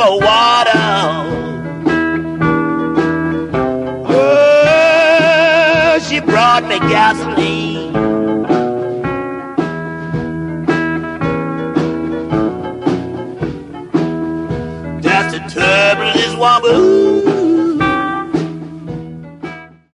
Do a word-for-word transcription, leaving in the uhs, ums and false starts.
no water. Oh, she brought me gasoline. That's the trouble, this woman.